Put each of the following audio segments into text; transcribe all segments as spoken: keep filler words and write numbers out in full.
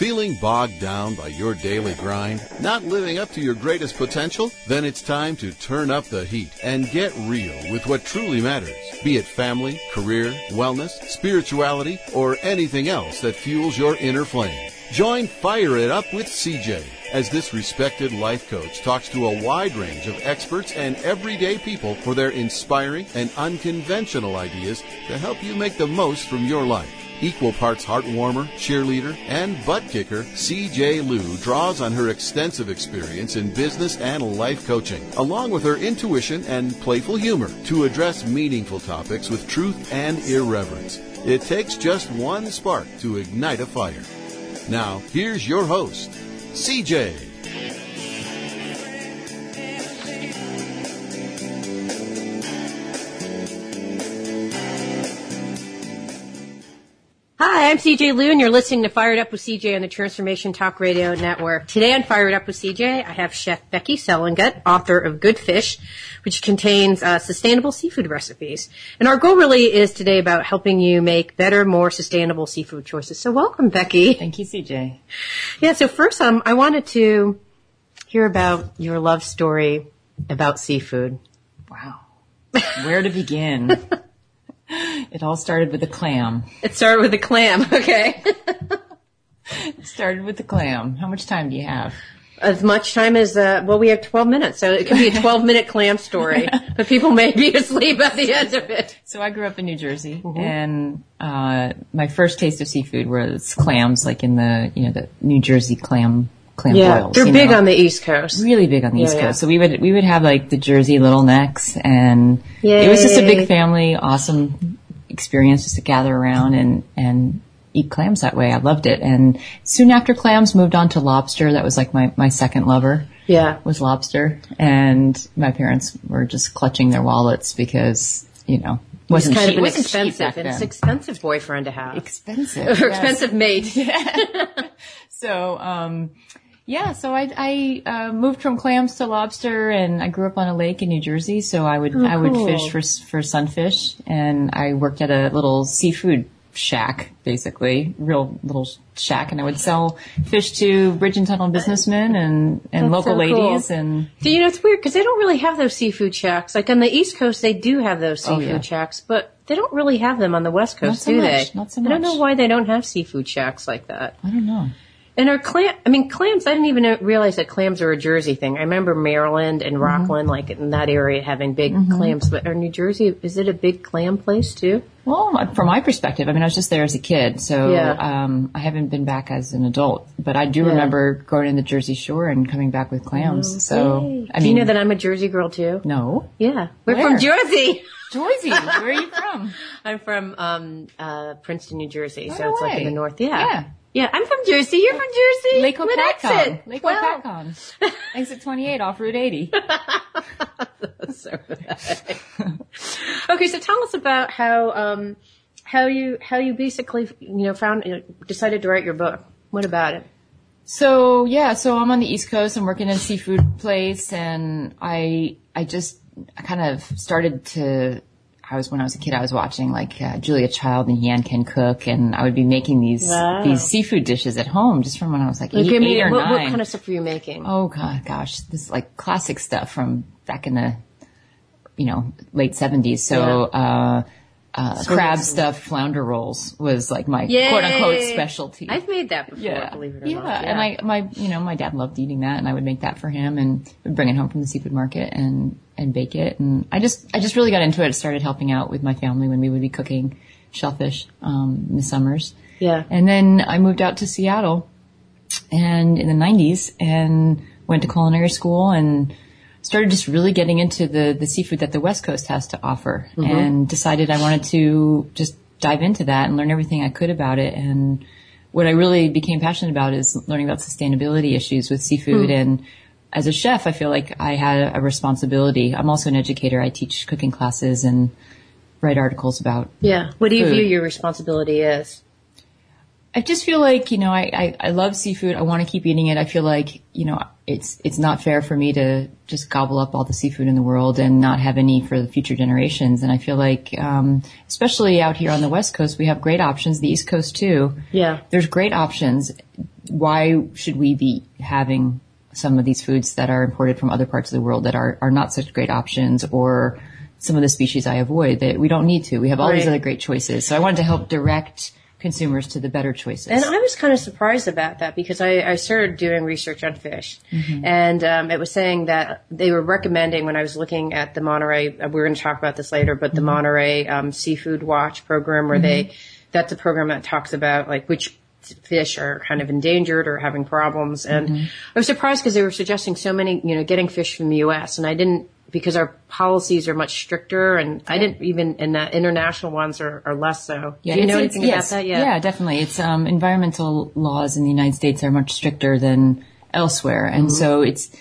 Feeling bogged down by your daily grind? Not living up to your greatest potential? Then it's time to turn up the heat and get real with what truly matters. Be it family, career, wellness, spirituality, or anything else that fuels your inner flame. Join Fire It Up with C J as this respected life coach talks to a wide range of experts and everyday people for their inspiring and unconventional ideas to help you make the most from your life. Equal parts heartwarmer, cheerleader, and butt kicker, C J Liu draws on her extensive experience in business and life coaching, along with her intuition and playful humor, to address meaningful topics with truth and irreverence. It takes just one spark to ignite a fire. Now, here's your host, C J. Hi, I'm C J Liu, and you're listening to Fired Up with C J on the Transformation Talk Radio Network. Today on Fired Up with C J, I have Chef Becky Selengut, author of Good Fish, which contains uh, sustainable seafood recipes. And our goal really is today about helping you make better, more sustainable seafood choices. So welcome, Becky. Thank you, C J. Yeah, so first um, I wanted to hear about your love story about seafood. Wow. Where to begin? It all started with a clam. It started with a clam, okay. It started with the clam. How much time do you have? As much time as, uh, well, we have twelve minutes, so it could be a twelve-minute clam story, but people may be asleep at the end of it. So I grew up in New Jersey, mm-hmm. and uh my first taste of seafood was clams, like in the, you know, the New Jersey clam clam yeah, boils. They're big know? on the East Coast. Really big on the yeah, East Coast. Yeah. So we would we would have like the Jersey little necks, and Yay. It was just a big family, awesome experience just to gather around and and eat clams that way. I loved it. And soon after clams, moved on to lobster. That was like my my second lover. Yeah, was lobster. And my parents were just clutching their wallets because, you know, wasn't it's kind cheap, of an wasn't expensive, cheap back and it's then. expensive boyfriend to have. Expensive. Or yes. expensive mate. Yeah. So, um, yeah, so I, I, uh, moved from clams to lobster, and I grew up on a lake in New Jersey, so I would, oh, I would cool. fish for, for sunfish, and I worked at a little seafood shack, basically, real little shack, and I would sell fish to bridge and tunnel businessmen and, and That's local so ladies, cool. and. Do you know, it's weird, because they don't really have those seafood shacks. Like on the East Coast, they do have those seafood Oh, yeah. shacks, but they don't really have them on the West Coast, Not so do much, they? not so I don't know much. why they don't have seafood shacks like that. I don't know. And are clam, I mean, clams, I didn't even realize that clams are a Jersey thing. I remember Maryland and Rockland, mm-hmm. like in that area, having big mm-hmm. clams. But are New Jersey, is it a big clam place too? Well, from my perspective, I mean, I was just there as a kid, so yeah. um I haven't been back as an adult. But I do yeah. remember going to the Jersey Shore and coming back with clams. Okay. So, I do mean, you know that I'm a Jersey girl too? No. Yeah. We're Where? from Jersey. Jersey. Where are you from? I'm from um uh Princeton, New Jersey. Oh, so no it's way. like in the north. Yeah. Yeah. Yeah, I'm from Jersey. You're from Jersey. Lake What Hopatcong. exit? Lake Well. Hopatcong. Exit twenty-eight off Route eighty. So okay, so tell us about how um how you how you basically you know found you know, decided to write your book. What about it? So yeah, so I'm on the East Coast. I'm working in a seafood place, and I I just I kind of started to. I was when I was a kid, I was watching like uh, Julia Child and Yan Can Cook, and I would be making these wow. these seafood dishes at home just from when I was like eight, okay, eight or what, nine. What kind of stuff were you making? Oh god, gosh, this is like classic stuff from back in the you know late seventies. So. Yeah. uh Uh, crab stuffed flounder rolls was like my Yay. quote unquote specialty. I've made that before, yeah. believe it or yeah. not. Yeah, and I, my, you know, my dad loved eating that, and I would make that for him, and would bring it home from the seafood market and and bake it. And I just, I just really got into it. Started helping out with my family when we would be cooking shellfish um, in the summers. Yeah. And then I moved out to Seattle, and in the nineties, and went to culinary school and. Started just really getting into the, the seafood that the West Coast has to offer, mm-hmm. and decided I wanted to just dive into that and learn everything I could about it. And what I really became passionate about is learning about sustainability issues with seafood. Mm. And as a chef, I feel like I had a responsibility. I'm also an educator. I teach cooking classes and write articles about Yeah. What do you food. view your responsibility as? I just feel like, you know, I, I, I love seafood. I want to keep eating it. I feel like, you know, it's, it's not fair for me to just gobble up all the seafood in the world and not have any for the future generations. And I feel like, um, especially out here on the West Coast, we have great options. The East Coast too. Yeah. There's great options. why should we be having some of these foods that are imported from other parts of the world that are, are not such great options, or some of the species I avoid that we don't need to. We have all right. these other great choices. So I wanted to help direct consumers to the better choices. And I was kind of surprised about that because I, I started doing research on fish. Mm-hmm. And um, it was saying that they were recommending, when I was looking at the Monterey, we're going to talk about this later, but the mm-hmm. Monterey um, Seafood Watch program, where mm-hmm. they, that's a program that talks about like which fish are kind of endangered or having problems. And mm-hmm. I was surprised because they were suggesting so many, you know, getting fish from the U S. And I didn't, because our policies are much stricter, and I didn't even, and the international ones are, are less so. Yeah, Do you know it's, anything yes, about that yet? Yeah, definitely. It's, um, environmental laws in the United States are much stricter than elsewhere. And mm-hmm. so it's,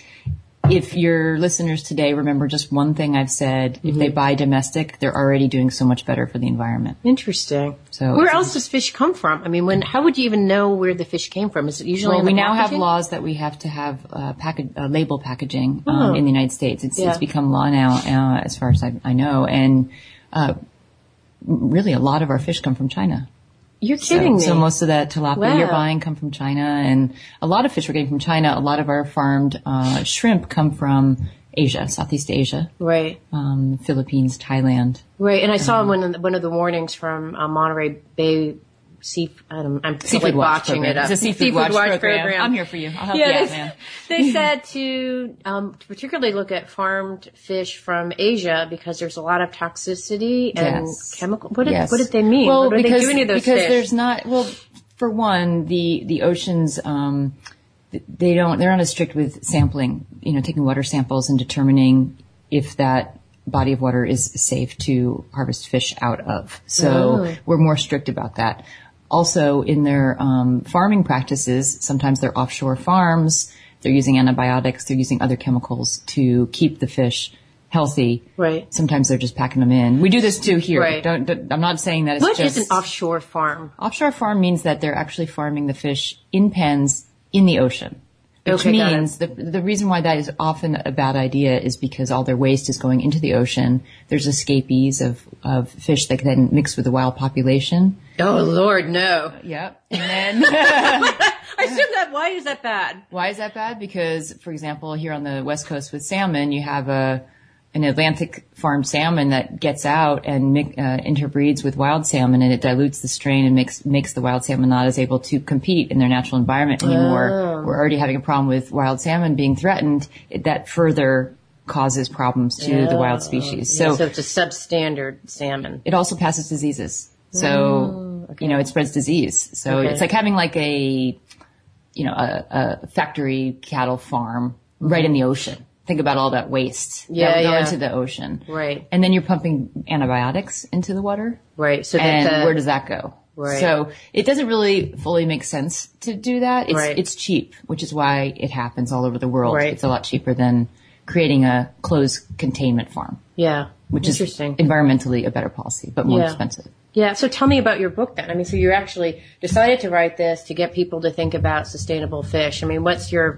if your listeners today remember just one thing I've said, mm-hmm. if they buy domestic, they're already doing so much better for the environment. Interesting. So where else does fish come from? I mean, when, how would you even know where the fish came from? Is it usually well, in the we now packaging? have laws that we have to have uh, package, uh, label packaging um, oh. in the United States. It's, yeah. it's become law now, uh, as far as I, I know, and uh, really a lot of our fish come from China. You're kidding so, me. So most of that tilapia wow. you're buying come from China, and a lot of fish we're getting from China. A lot of our farmed uh, shrimp come from Asia, Southeast Asia. Right. Um, Philippines, Thailand. Right. And I saw um, one, one of the warnings from uh, Monterey Bay Sea, I don't, I'm seafood like watch botching program. it up. It's a seafood, seafood watch, watch program. program. I'm here for you. I'll help yeah, you out, they, man. They said to, um, to particularly look at farmed fish from Asia because there's a lot of toxicity and yes. chemical. What did, yes. what did they mean? Well, what are because, they giving you those because fish? there's not, well, for one, the, the oceans, um, they don't, they're not as strict with sampling, you know, taking water samples and determining if that body of water is safe to harvest fish out of. So oh. we're more strict about that. Also, in their um, farming practices, sometimes they're offshore farms. They're using antibiotics. They're using other chemicals to keep the fish healthy. Right. Sometimes they're just packing them in. We do this too here. Right. Don't, don't, I'm not saying that it's what just... What is an offshore farm? Offshore farm means that they're actually farming the fish in pens in the ocean. Which okay, means the the reason why that is often a bad idea is because all their waste is going into the ocean. There's escapees of, of fish that then mix with the wild population. Oh, Lord, no. Yep. And then... I assume that, why is that bad? Why is that bad? Because, for example, here on the West Coast with salmon, you have a an Atlantic farmed salmon that gets out and uh, interbreeds with wild salmon, and it dilutes the strain and makes makes the wild salmon not as able to compete in their natural environment anymore. Oh. We're already having a problem with wild salmon being threatened. It, that further causes problems to oh. the wild species. Yeah, so, so it's a substandard salmon. It also passes diseases. So, oh, okay. you know, it spreads disease. So okay. it's like having like a, you know, a, a factory cattle farm mm-hmm. right in the ocean. Think about all that waste yeah, that would go yeah. into the ocean. Right. And then you're pumping antibiotics into the water. Right. So and that the, where does that go? Right. So it doesn't really fully make sense to do that. It's, right. it's cheap, which is why it happens all over the world. Right. It's a lot cheaper than creating a closed containment farm. Yeah. Which is environmentally a better policy, but more yeah. expensive. Yeah. So tell me about your book then. I mean, so you actually decided to write this to get people to think about sustainable fish. I mean, what's your,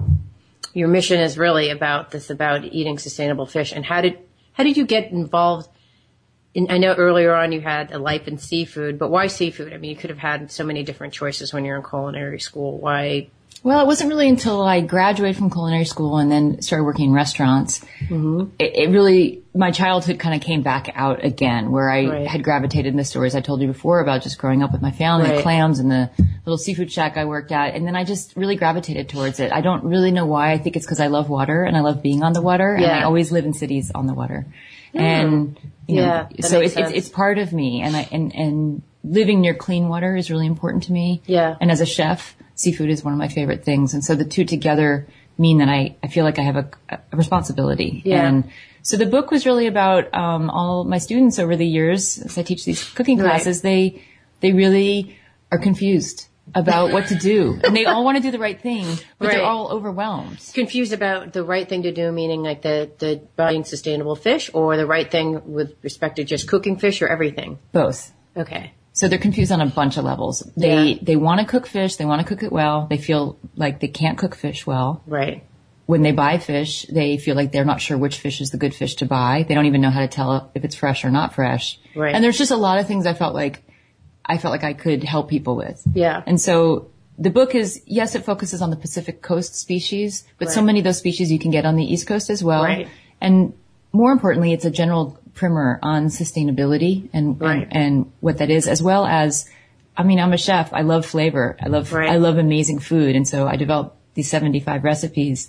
your mission is really about this, about eating sustainable fish. And how did, how did you get involved in, I know earlier on you had a life in seafood, but why seafood? I mean, you could have had so many different choices when you're in culinary school. Why? Well, it wasn't really until I graduated from culinary school and then started working in restaurants. Mm-hmm. It, it really, my childhood kind of came back out again, where I right. had gravitated in the stories I told you before about just growing up with my family, right. the clams and the little seafood shack I worked at. And then I just really gravitated towards it. I don't really know why. I think it's because I love water and I love being on the water. Yeah. And I always live in cities on the water. Mm. And, you yeah, know, so it's, it's, it's part of me. And I, and, and living near clean water is really important to me. Yeah. And as a chef, seafood is one of my favorite things. And so the two together mean that I, I feel like I have a, a responsibility. Yeah. And so the book was really about, um, all my students over the years, as I teach these cooking classes, right. they, they really are confused about what to do. And they all want to do the right thing, but right. they're all overwhelmed. Confused about the right thing to do, meaning like the, the buying sustainable fish, or the right thing with respect to just cooking fish, or everything? Both. Okay. So they're confused on a bunch of levels. They, yeah. they want to cook fish. They want to cook it well. They feel like they can't cook fish well. Right. When they buy fish, they feel like they're not sure which fish is the good fish to buy. They don't even know how to tell if it's fresh or not fresh. Right. And there's just a lot of things I felt like, I felt like I could help people with. Yeah. And so the book is, yes, it focuses on the Pacific Coast species, but right. so many of those species you can get on the East Coast as well. Right. And more importantly, it's a general primer on sustainability and, right. and, and what that is, as well as, I mean, I'm a chef. I love flavor. I love, right. I love amazing food. And so I developed these seventy-five recipes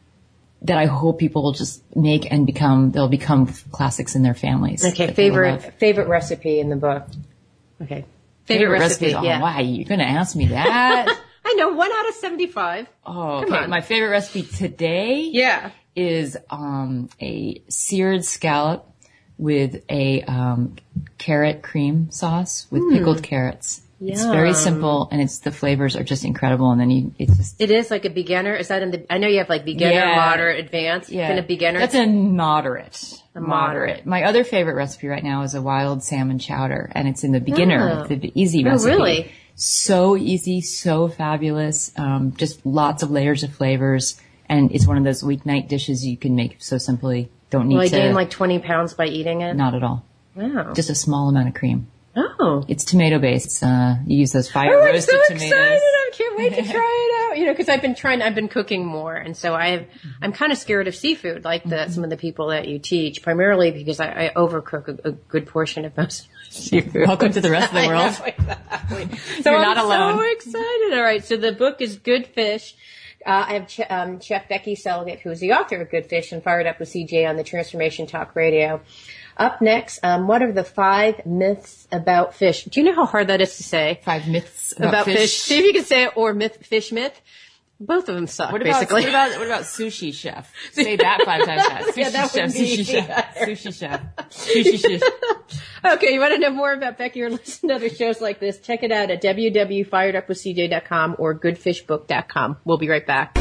that I hope people will just make and become, they'll become classics in their families. Okay, favorite, favorite recipe in the book. Okay. Favorite, favorite recipe, recipe. yeah. Oh, why? You're going to ask me that? I know, one out of seventy-five. Oh, Come okay. on. My favorite recipe today yeah. is um a seared scallop with a um carrot cream sauce with mm. pickled carrots. Yum. It's very simple, and it's the flavors are just incredible. And then you, it's just it is like a beginner. Is that in the? I know you have like beginner, yeah. moderate, advanced. Yeah, kind of beginner. That's a moderate. A moderate. My other favorite recipe right now is a wild salmon chowder, and it's in the beginner, oh. the easy oh, recipe. Really? So easy, so fabulous. Um, just lots of layers of flavors, and it's one of those weeknight dishes you can make so simply. Don't need Will I to. gain like twenty pounds by eating it? Not at all. Wow. Just a small amount of cream. Oh. It's tomato based. Uh, you use those fire oh, roasted I'm so tomatoes. excited. I can't wait to try it out. You know, cause I've been trying, I've been cooking more. And so I have, I'm kind of scared of seafood, like the, mm-hmm. some of the people that you teach, primarily because I, I overcook a, a good portion of most seafood. Welcome to the rest of the world. know, exactly. So You're I'm not alone. so excited. All right. So the book is Good Fish. Uh, I have Ch- um, Chef Becky Seligett, who is the author of Good Fish and Fired Up with C J on the Transformation Talk Radio. Up next, um, what are the five myths about fish? Do you know how hard that is to say? Five myths about, about fish. fish. See if you can say it, or myth, fish myth. Both of them suck, what about, basically. What about, what about sushi chef? Say that five times fast. Sushi yeah, that chef, would be sushi chef, sushi chef, sushi chef. Okay, you want to know more about Becky or listen to other shows like this? Check it out at w w w dot fired up with c j dot com or good fish book dot com. We'll be right back.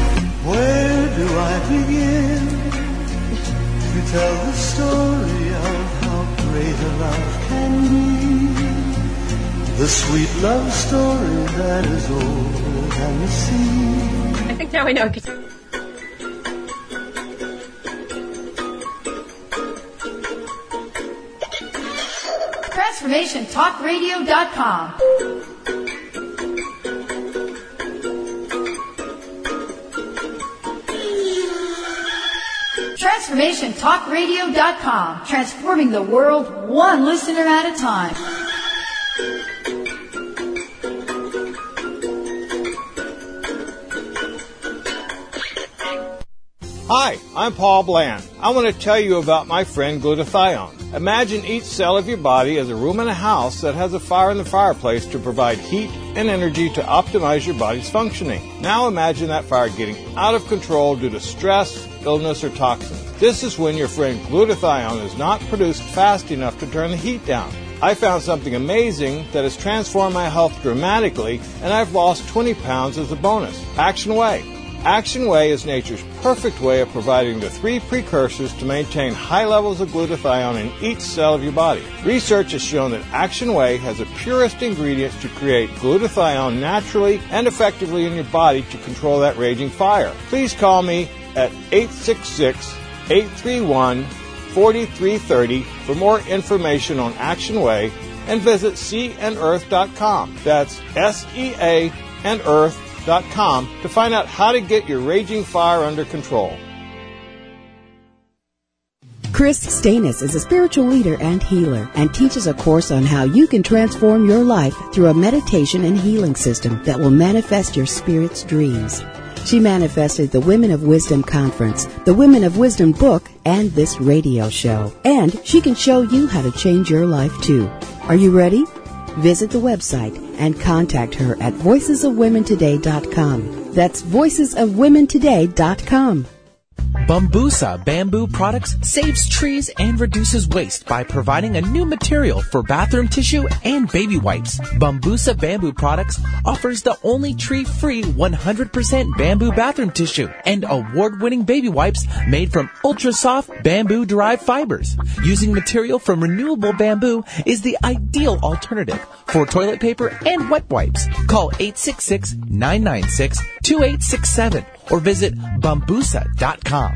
Where do I begin to tell the story of how great a love can be? The sweet love story that is older than the sea. I think now I know. Transformation Talk Radio dot com. Transformation Talk Radio dot com. Transforming the world one listener at a time. Hi, I'm Paul Bland. I want to tell you about my friend glutathione. Imagine each cell of your body as a room in a house that has a fire in the fireplace to provide heat and energy to optimize your body's functioning. Now imagine that fire getting out of control due to stress, illness, or toxins. This is when your friend glutathione is not produced fast enough to turn the heat down. I found something amazing that has transformed my health dramatically, and I've lost twenty pounds as a bonus. Action Way. Action Way is nature's perfect way of providing the three precursors to maintain high levels of glutathione in each cell of your body. Research has shown that Action Way has the purest ingredients to create glutathione naturally and effectively in your body to control that raging fire. Please call me at eight six six, eight three one, four three three zero for more information on Action Way and visit sea and earth dot com. That's S E A and earth dot com to find out how to get your raging fire under control. Chris Stanis is a spiritual leader and healer and teaches a course on how you can transform your life through a meditation and healing system that will manifest your spirit's dreams. She manifested the Women of Wisdom Conference, the Women of Wisdom book, and this radio show. And she can show you how to change your life too. Are you ready? Visit the website and contact her at voices of women today dot com. That's voices of women today dot com. Bambusa Bamboo Products saves trees and reduces waste by providing a new material for bathroom tissue and baby wipes. Bambusa Bamboo Products offers the only tree-free one hundred percent bamboo bathroom tissue and award-winning baby wipes made from ultra-soft bamboo-derived fibers. Using material from renewable bamboo is the ideal alternative for toilet paper and wet wipes. Call eight six six, nine nine six, two eight six seven or visit bambusa dot com.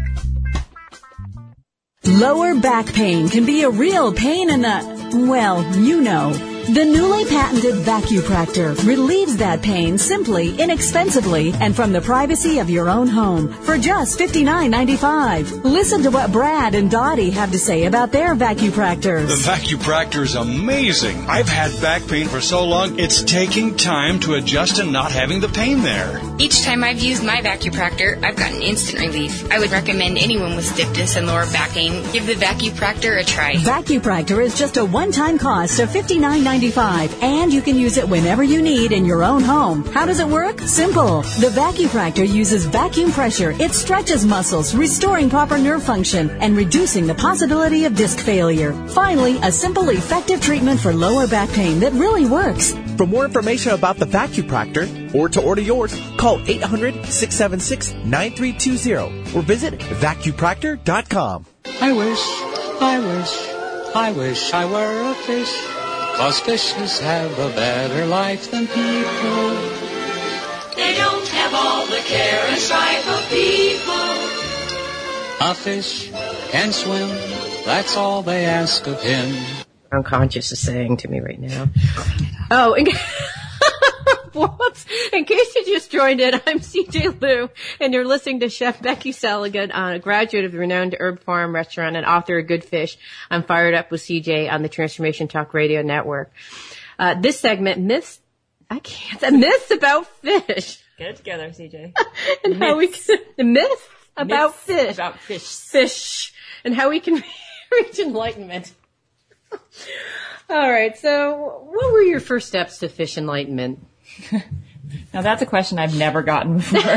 Lower back pain can be a real pain in the, well, you know. The newly patented VacuPractor relieves that pain simply, inexpensively, and from the privacy of your own home for just fifty-nine ninety-five. Listen to what Brad and Dottie have to say about their VacuPractors. The VacuPractor is amazing. I've had back pain for so long, it's taking time to adjust and not having the pain there. Each time I've used my VacuPractor, I've gotten instant relief. I would recommend anyone with stiffness and lower back pain give the VacuPractor a try. VacuPractor is just a one-time cost of fifty-nine ninety-five, and you can use it whenever you need in your own home. How does it work? Simple. The VacuPractor uses vacuum pressure. It stretches muscles, restoring proper nerve function and reducing the possibility of disc failure. Finally, a simple, effective treatment for lower back pain that really works. For more information about the VacuPractor or to order yours, call eight hundred, six seven six, nine three two zero or visit vacupractor dot com. I wish, I wish, I wish I were a fish, 'cause fishes have a better life than people. They don't have all the care and strife of people. A fish can swim, that's all they ask of him. Unconscious is saying to me right now. Oh, in, whoops. In case you just joined in, I'm C J Liu, and you're listening to Chef Becky Seligan, a graduate of the renowned Herb Farm restaurant and author of Good Fish. I'm Fired Up with C J on the Transformation Talk Radio Network. Uh, this segment, myths, I can't, the myths about fish. Get it together, C J. and how we can, the myths about myths fish. About fish. Fish. And how we can reach enlightenment. All right, so what were your first steps to fish enlightenment? Now that's a question I've never gotten before.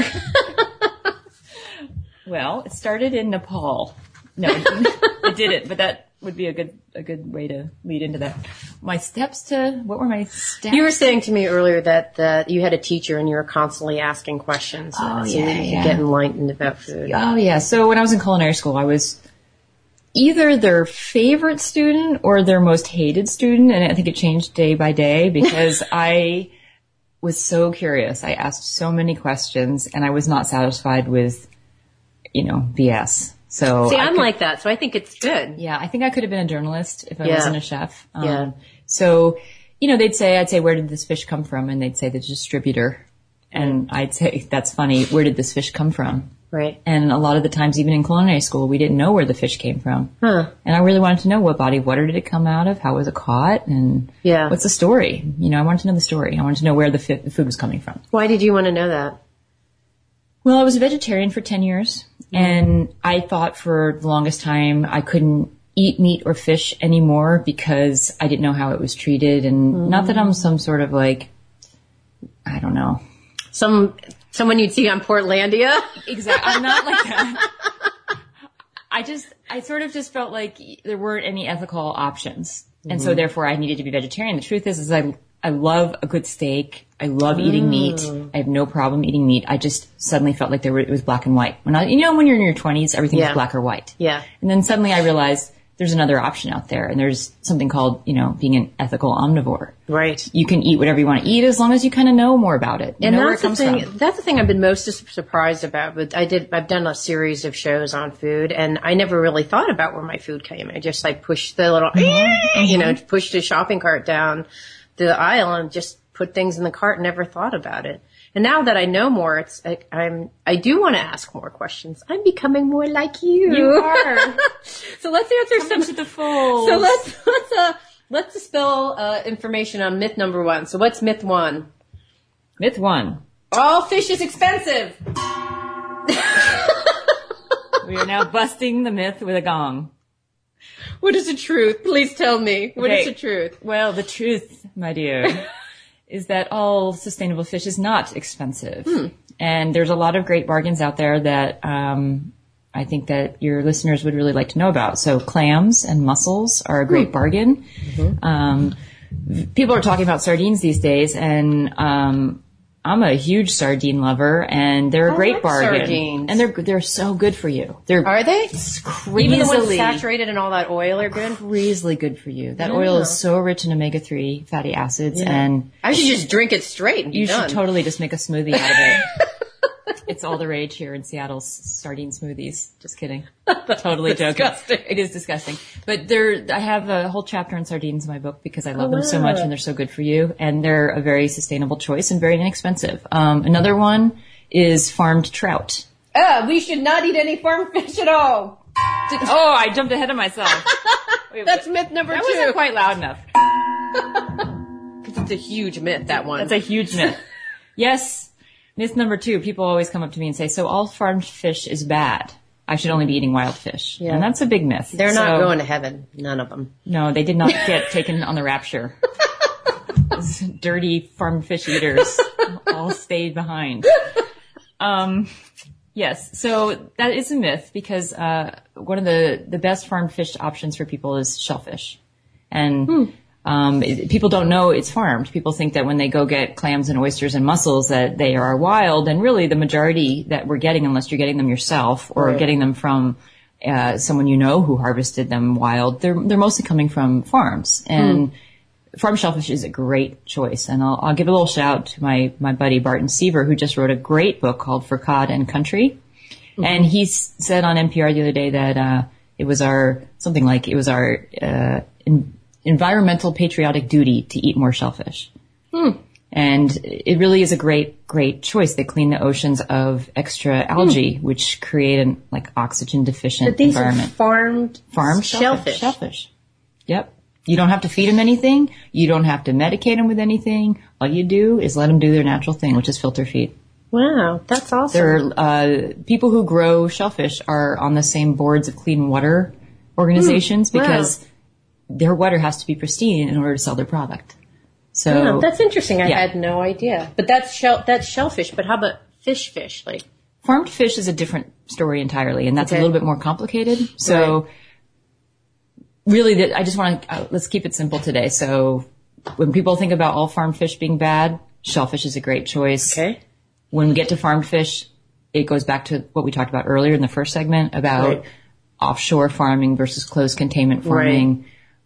Well, it started in Nepal. No, it didn't, but that would be a good a good way to lead into that. My steps to, what were my steps? You were saying to me earlier that, that you had a teacher and you were constantly asking questions. Oh, so yeah, you yeah. could get enlightened about food. Oh, yeah. So when I was in culinary school, I was either their favorite student or their most hated student, and I think it changed day by day because I was so curious. I asked so many questions, and I was not satisfied with, you know, B S. So See, I I'm could, like that, so I think it's good. Yeah, I think I could have been a journalist if I Yeah. wasn't a chef. Um, Yeah. So, you know, they'd say, I'd say, where did this fish come from? And they'd say, the distributor. And I'd say, that's funny, where did this fish come from? Right. And a lot of the times, even in culinary school, we didn't know where the fish came from. Huh. And I really wanted to know what body of water did it come out of? How was it caught? And Yeah. what's the story? You know, I wanted to know the story. I wanted to know where the, fi- the food was coming from. Why did you want to know that? Well, I was a vegetarian for ten years, and I thought for the longest time I couldn't eat meat or fish anymore because I didn't know how it was treated. And Mm. not that I'm some sort of like, I don't know. Some Someone you'd see on Portlandia? Exactly. I'm not like that. I just, I sort of just felt like there weren't any ethical options. And so Mhm. therefore I needed to be vegetarian. The truth is, is I, I love a good steak. I love eating meat. I have no problem eating meat. I just suddenly felt like there were, it was black and white. When I, you know, when you're in your twenties, everything's Yeah. black or white. Yeah. And then suddenly I realized there's another option out there, and there's something called, you know, being an ethical omnivore. Right. You can eat whatever you want to eat as long as you kind of know more about it. You And know where that's it the comes thing. from. That's the thing I've been most surprised about. But I did. I've done a series of shows on food, and I never really thought about where my food came. I just like pushed the little, you know, pushed the shopping cart down the aisle and just put things in the cart and never thought about it. And now that I know more, it's like I'm. I do want to ask more questions. I'm becoming more like you. You are. So let's answer Come some. into the fold. So let's let's uh let's dispel uh, information on myth number one. So what's myth one? Myth one. All fish is expensive. We are now busting the myth with a gong. What is the truth? Please tell me. What is Okay. the truth? Well, the truth, my dear, is that all sustainable fish is not expensive. Hmm. And there's a lot of great bargains out there that um, I think that your listeners would really like to know about. So clams and mussels are a great Hmm. bargain. Mm-hmm. Um, people are talking about sardines these days, and um, I'm a huge sardine lover, and they're a I great like bargain. sardines. And they're they're so good for you. They're Are they? crazily, Even the ones saturated in all that oil are good? crazily good for you. That Yeah. oil is so rich in omega three fatty acids, Yeah. and I should just drink it straight and be you done. should totally just make a smoothie out of it. It's all the rage here in Seattle's sardine smoothies. Just kidding. Totally disgusting. joking. It is disgusting. But there, I have a whole chapter on sardines in my book because I love Oh, them so wow. much and they're so good for you. And they're a very sustainable choice and very inexpensive. Um, another one is farmed trout. Ah, we should not eat any farm fish at all. Did, oh, I jumped ahead of myself. Wait, That's myth number that two. wasn't quite loud enough. It's a huge myth, that one. That's a huge myth. Yes. Myth number two, people always come up to me and say, so all farmed fish is bad. I should only be eating wild fish. Yeah. And that's a big myth. They're not So- going to heaven. None of them. No, they did not get taken on the rapture. Those dirty farmed fish eaters all stayed behind. Um, yes, so that is a myth because uh, one of the, the best farmed fish options for people is shellfish. And Hmm. um, it, people don't know it's farmed. People think that when they go get clams and oysters and mussels that they are wild, and really the majority that we're getting, unless you're getting them yourself or Right. getting them from uh, someone you know who harvested them wild, they're they're mostly coming from farms. And farm shellfish is a great choice. And I'll, I'll give a little shout out to my, my buddy Barton Seaver, who just wrote a great book called For Cod and Country. Mm-hmm. And he s- said on N P R the other day that, uh, it was our, something like it was our, uh, in, environmental patriotic duty to eat more shellfish. Hmm. And it really is a great, great choice. They clean the oceans of extra algae, which create an, like, oxygen deficient But these environment. are farmed, Farmed shellfish. Shellfish. Yep. You don't have to feed them anything. You don't have to medicate them with anything. All you do is let them do their natural thing, which is filter feed. Wow, that's awesome. There are, uh, people who grow shellfish are on the same boards of clean water organizations Hmm. Wow. because their water has to be pristine in order to sell their product. So Yeah, that's interesting. I yeah. had no idea. But that's shell, that's shellfish. But how about fish fish? Like, farmed fish is a different story entirely, and that's Okay. a little bit more complicated. So really, the, I just want to, uh, let's keep it simple today. So when people think about all farmed fish being bad, shellfish is a great choice. okay. When we get to farmed fish, it goes back to what we talked about earlier in the first segment about Right. offshore farming versus closed containment farming.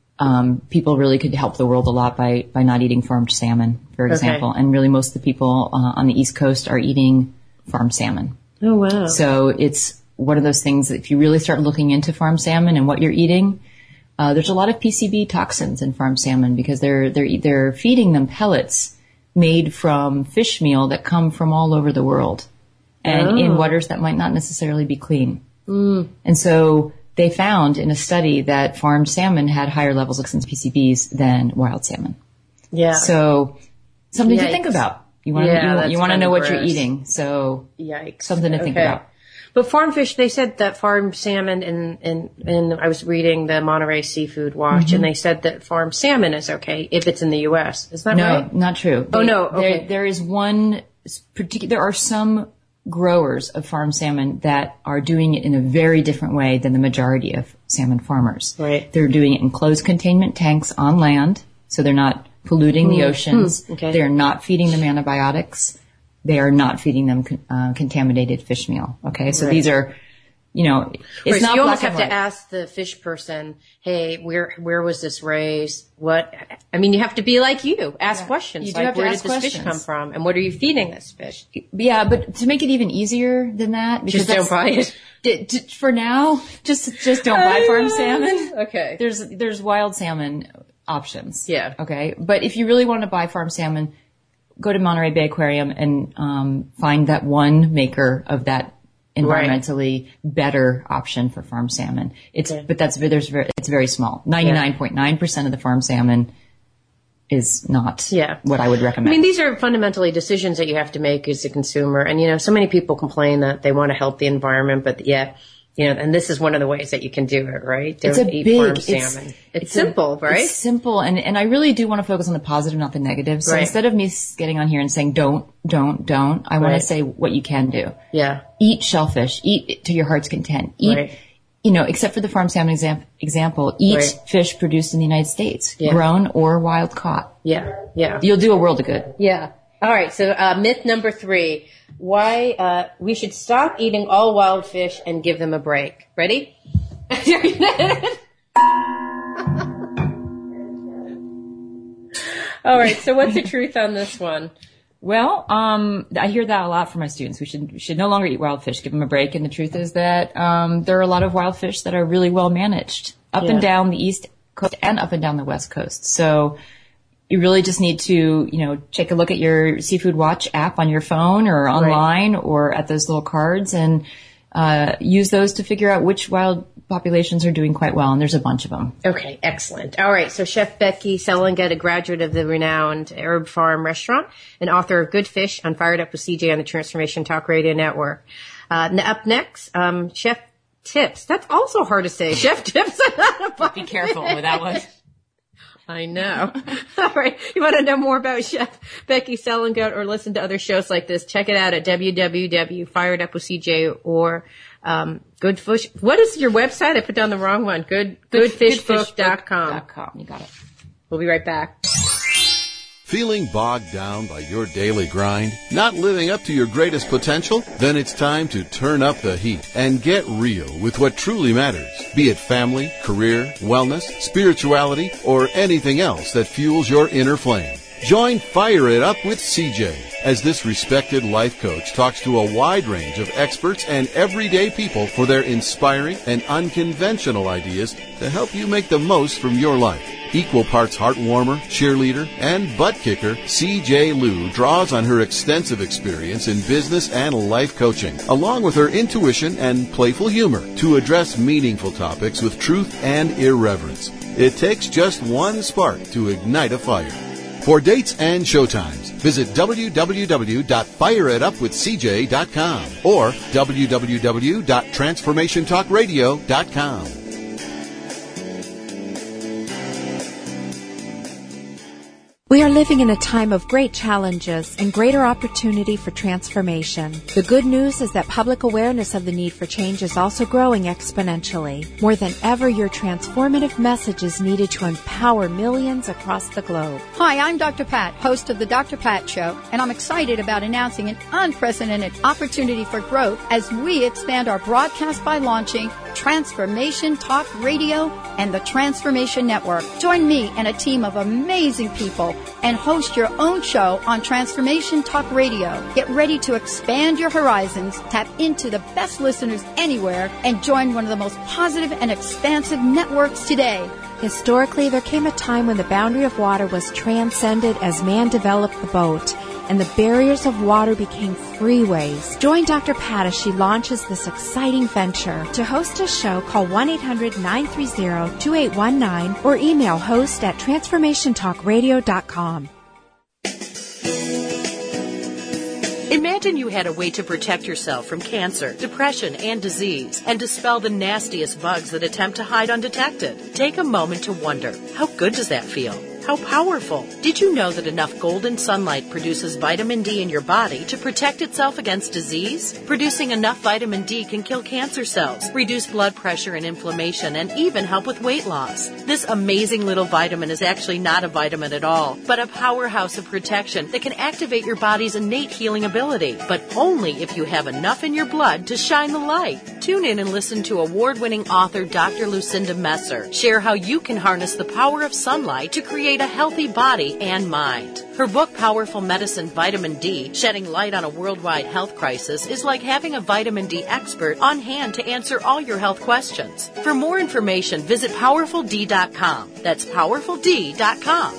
Um, people really could help the world a lot by, by not eating farmed salmon, for Okay. example. And really most of the people uh, on the East Coast are eating farmed salmon. Oh, wow. So it's one of those things that if you really start looking into farmed salmon and what you're eating, uh, there's a lot of P C B toxins in farmed salmon because they're, they're, they're feeding them pellets made from fish meal that come from all over the world and Oh. in waters that might not necessarily be clean. Mm. And so they found in a study that farmed salmon had higher levels of P C Bs than wild salmon. Yeah. So something to Yikes. think about. You want to Yeah, you, that's you want to kinda know what you're gross. eating. So Yikes. something to think Okay. about. But farm fish, they said that farmed salmon, and and and I was reading the Monterey Seafood Watch, Mhm. and they said that farmed salmon is okay if it's in the U S. Is that no, right? not true. Oh, They- no, okay. There, there is one particular, there are some growers of farm salmon that are doing it in a very different way than the majority of salmon farmers. Right. They're doing it in closed containment tanks on land, so they're not polluting the Hmm. oceans. Hmm. Okay. They're not feeding them antibiotics. They are not feeding them uh, contaminated fish meal. Okay, so Right. these are, you know, it's Whereas not you almost black have and to white. ask the fish person, hey, where where was this raised? What? I mean, you have to be like you, ask questions. You do like, have to where ask did this fish questions. come from, and what are you feeding this fish? Yeah, but to make it even easier than that, because Just don't that's- buy it. D- d- for now, just just don't buy farm salmon. Okay. There's there's wild salmon options. Yeah. Okay, but if you really want to buy farm salmon, go to Monterey Bay Aquarium and um, find that one maker of that environmentally better option for farm salmon. It's Okay. but that's there's very, it's very small. ninety-nine point nine percent of the farm salmon is not Yeah. what I would I recommend. mean, these are fundamentally decisions that you have to make as a consumer. And, you know, so many people complain that they want to help the environment, but yeah, you know, and this is one of the ways that you can do it, right? Don't It's a eat big, farm it's, salmon. It's, it's simple, a, right? It's simple, and and I really do want to focus on the positive, not the negative. So Right. instead of me s- getting on here and saying don't, don't, don't, I want Right. to say what you can do. Yeah. Eat shellfish. Eat it to your heart's content. Eat, Right. you know, except for the farm salmon exam- example, eat Right. fish produced in the United States, Yeah. grown or wild caught. Yeah. Yeah. You'll do a world of good. Yeah. All right. So uh, myth number three: why uh, we should stop eating all wild fish and give them a break. Ready? All right. So what's the truth on this one? Well, um, I hear that a lot from my students. We should we should no longer eat wild fish. Give them a break. And the truth is that um, there are a lot of wild fish that are really well managed up yeah. and down the East Coast and up and down the West Coast. So you really just need to, you know, take a look at your Seafood Watch app on your phone or online right. or at those little cards and uh use those to figure out which wild populations are doing quite well, and there's a bunch of them. Okay, excellent. All right, so Chef Becky Selengut, a graduate of the renowned Herb Farm restaurant and author of Good Fish on Fired Up with C J on the Transformation Talk Radio Network. Uh, up next, um, Chef Tips. That's also hard to say. Chef Tips. Be careful with that one. I know. All right. You want to know more about Chef Becky Selengut or listen to other shows like this? Check it out at w w w dot fired up with c j or um, Good Fish. What is your website? I put down the wrong one. Good, good fish book dot com. You got it. We'll be right back. Feeling bogged down by your daily grind? Not living up to your greatest potential? Then it's time to turn up the heat and get real with what truly matters. Be it family, career, wellness, spirituality, or anything else that fuels your inner flame. Join Fire It Up with C J as this respected life coach talks to a wide range of experts and everyday people for their inspiring and unconventional ideas to help you make the most from your life. Equal parts heart-warmer, cheerleader, and butt kicker, C J Liu draws on her extensive experience in business and life coaching, along with her intuition and playful humor, to address meaningful topics with truth and irreverence. It takes just one spark to ignite a fire. For dates and showtimes, visit w w w dot fire it up with c j dot com or w w w dot transformation talk radio dot com. We are living in a time of great challenges and greater opportunity for transformation. The good news is that public awareness of the need for change is also growing exponentially. More than ever, your transformative message is needed to empower millions across the globe. Hi, I'm Doctor Pat, host of the Doctor Pat Show, and I'm excited about announcing an unprecedented opportunity for growth as we expand our broadcast by launching Transformation Talk Radio and the Transformation Network. Join me and a team of amazing people and host your own show on Transformation Talk Radio. Get ready to expand your horizons, tap into the best listeners anywhere, and join one of the most positive and expansive networks today. Historically, there came a time when the boundary of water was transcended as man developed the boat, and the barriers of water became freeways. Join Doctor Pat as she launches this exciting venture. To host a show, call one eight hundred nine three zero two eight one nine or email host at transformation talk radio dot com. Imagine you had a way to protect yourself from cancer, depression, and disease, and dispel the nastiest bugs that attempt to hide undetected. Take a moment to wonder, how good does that feel? How powerful. Did you know that enough golden sunlight produces vitamin D in your body to protect itself against disease? Producing enough vitamin D can kill cancer cells, reduce blood pressure and inflammation, and even help with weight loss. This amazing little vitamin is actually not a vitamin at all, but a powerhouse of protection that can activate your body's innate healing ability, but only if you have enough in your blood to shine the light. Tune in and listen to award-winning author Doctor Lucinda Messer share how you can harness the power of sunlight to create a healthy body and mind. Her book, Powerful Medicine Vitamin D, Shedding Light on a Worldwide Health Crisis, is like having a vitamin D expert on hand to answer all your health questions. For more information, visit powerful d dot com. That's powerful d dot com.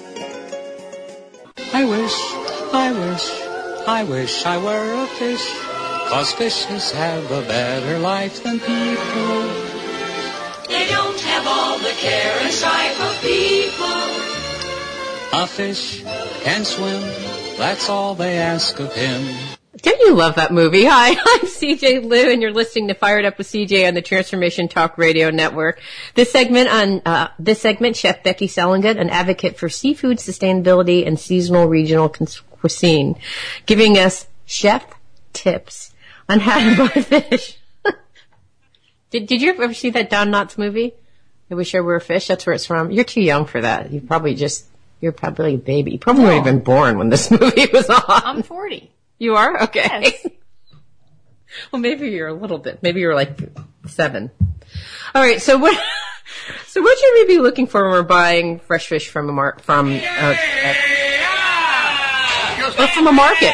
I wish, I wish, I wish I were a fish, 'cause fishes have a better life than people. They don't have all the care and strife of people. A fish can swim, that's all they ask of him. Don't you love that movie? Hi, I'm C J Liu, and you're listening to Fired Up with C J on the Transformation Talk Radio Network. This segment on uh, this segment, Chef Becky Selengut, an advocate for seafood sustainability and seasonal regional cuisine, giving us chef tips on how to buy fish. did Did you ever see that Don Knotts movie? I Wish I Were a Fish. That's where it's from. You're too young for that. You probably just you're probably a baby. You probably no. weren't even born when this movie was on. I'm forty. You are? Okay. Yes. Well, maybe you're a little bit. Maybe you're like seven. All right. So what? So what should we be looking for when we're buying fresh fish from a mar- from? Uh, uh, But from a market.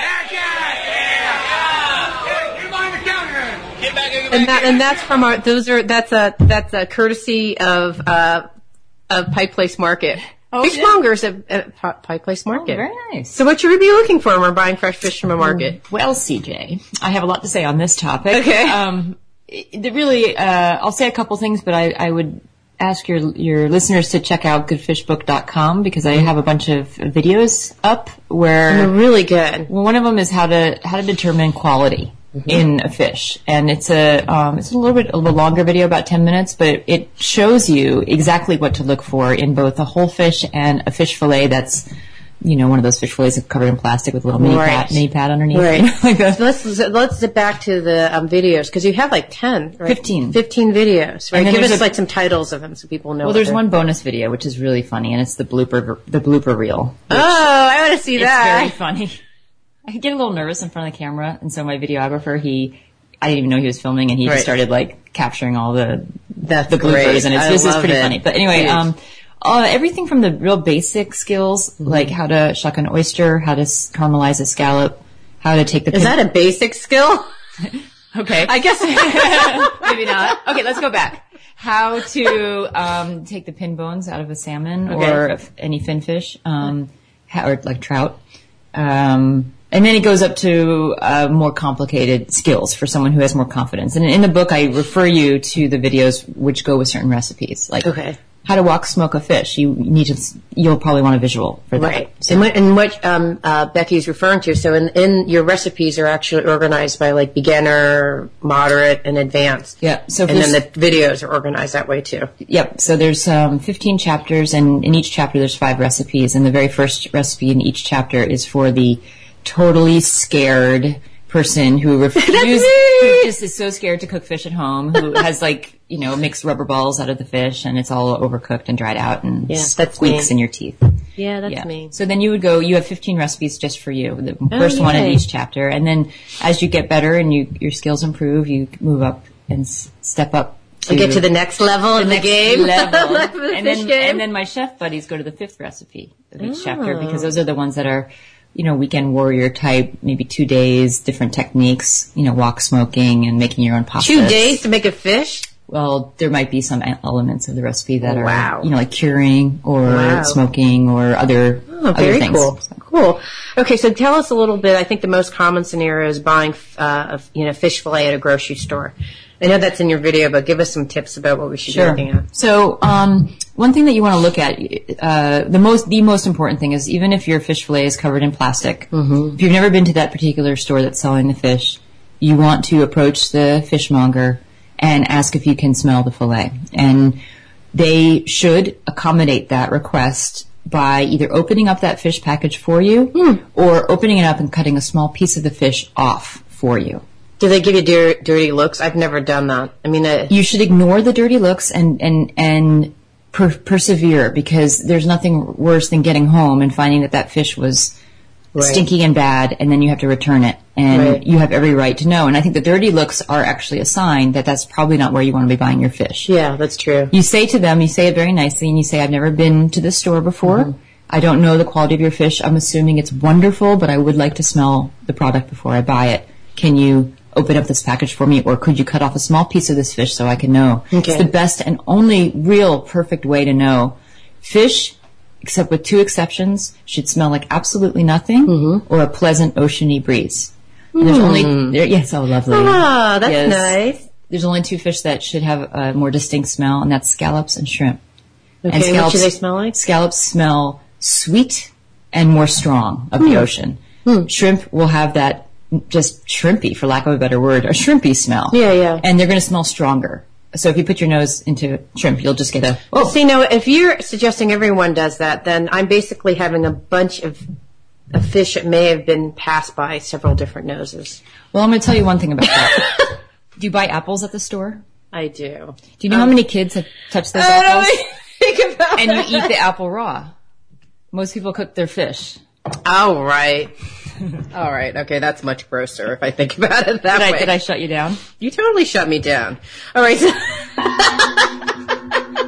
And that and that's from our those are that's a that's a courtesy of uh of Pike Place Market. Oh, Fishmongers at, at Pike Place Market. Oh, very nice. So what should we be looking for when we're buying fresh fish from a market? Well, C J, I have a lot to say on this topic. Okay. Um, it, it really, uh, I'll say a couple things, but I, I would ask your your listeners to check out good fish book dot com because I have a bunch of videos up where and they're really good. Well, one of them is how to how to determine quality mm-hmm. in a fish, and it's a um, it's a little bit of a longer video, about ten minutes, but it shows you exactly what to look for in both a whole fish and a fish fillet that's, you know, one of those fish fillets that's covered in plastic with a little mini right. pad, mini pad underneath. Right. like that. So let's let's zip back to the um, videos because you have like ten, right? Fifteen. Fifteen videos, right? And then Give us a, like some titles of them so people know. Well, there's one bonus video which is really funny, and it's the blooper the blooper reel. Oh, I want to see that. It's very funny. I get a little nervous in front of the camera, and so my videographer, he, I didn't even know he was filming, and he right. just started like capturing all the That's the bloopers, great. and it's I this is love pretty it. funny. But anyway, Huge. um, uh, everything from the real basic skills, mm-hmm. like how to shuck an oyster, how to s- caramelize a scallop, how to take the. Is pin- that a basic skill? Okay, I guess maybe not. Okay, let's go back. How to um, take the pin bones out of a salmon okay. or of any finfish, um, how, or like trout. Um, and then it goes up to uh, more complicated skills for someone who has more confidence. And in the book, I refer you to the videos which go with certain recipes, like okay. how to wok smoke a fish. You need to. You'll probably want a visual for that. Right. So. And what, and what um, uh, Becky's referring to. So, in, in your recipes are actually organized by like beginner, moderate, and advanced. Yeah. So, and then the videos are organized that way too. Yep. So there's um, fifteen chapters, and in each chapter there's five recipes. And the very first recipe in each chapter is for the totally scared person who refuses, who just is so scared to cook fish at home, who has like, you know, mixed rubber balls out of the fish and it's all overcooked and dried out and yeah, that's squeaks me. in your teeth. Yeah, that's yeah. me. So then you would go, you have fifteen recipes just for you, the oh, first yay. one in each chapter. And then as you get better and you, your skills improve, you move up and s- step up. To get to the next level the of next the game. Level. the and, fish then, game. and then my chef buddies go to the fifth recipe of each oh. chapter because those are the ones that are, you know, weekend warrior type, maybe two days, different techniques, you know, wok smoking and making your own pastas. Two days to make a fish? Well, there might be some elements of the recipe that are, wow. you know, like curing or wow. smoking or other, oh, other very things. Cool. Cool. Okay, so tell us a little bit. I think the most common scenario is buying, uh, a, you know, fish fillet at a grocery store. I know that's in your video, but give us some tips about what we should sure. be looking at. So, um, one thing that you want to look at, uh, the most, the most important thing is even if your fish fillet is covered in plastic, mm-hmm. if you've never been to that particular store that's selling the fish, you want to approach the fishmonger and ask if you can smell the fillet. And they should accommodate that request by either opening up that fish package for you mm. or opening it up and cutting a small piece of the fish off for you. Do they give you dir- dirty looks? I've never done that. I mean, uh, you should ignore the dirty looks and and and per- persevere because there's nothing worse than getting home and finding that that fish was right. stinky and bad, and then you have to return it, and right. you have every right to know. And I think the dirty looks are actually a sign that that's probably not where you want to be buying your fish. Yeah, that's true. You say to them, you say it very nicely, and you say, "I've never been to this store before. Mm-hmm. I don't know the quality of your fish. I'm assuming it's wonderful, but I would like to smell the product before I buy it. Can you open up this package for me, or could you cut off a small piece of this fish so I can know?" Okay. It's the best and only real perfect way to know. Fish, except with two exceptions, should smell like absolutely nothing mm-hmm. or a pleasant oceany breeze. Mm. There's only, there, yes, oh lovely. Ah, that's yes. nice. There's only two fish that should have a more distinct smell, and that's scallops and shrimp. Okay, and scallops, what do they smell like? Scallops smell sweet and more strong of mm. the ocean. Mm. Shrimp will have that just shrimpy, for lack of a better word, a shrimpy smell. Yeah, yeah. And they're going to smell stronger. So if you put your nose into shrimp, you'll just get a, oh. See, now, if you're suggesting everyone does that, then I'm basically having a bunch of, of fish that may have been passed by several different noses. Well, I'm going to tell you one thing about that. Do you buy apples at the store? I do. Do you know um, how many kids have touched those I apples? Don't think about and that. you eat the apple raw. Most people cook their fish. Oh, right. All right. Okay, that's much grosser if I think about it that did I, way. Did I shut you down? You totally shut me down. All right. So